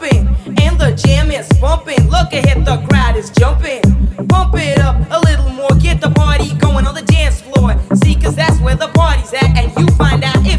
thumping and the jam is bumping. Look ahead, the crowd is jumping. Pump it up a little more, get the party going on the dance floor. See, cause that's where the party's at, and you find out if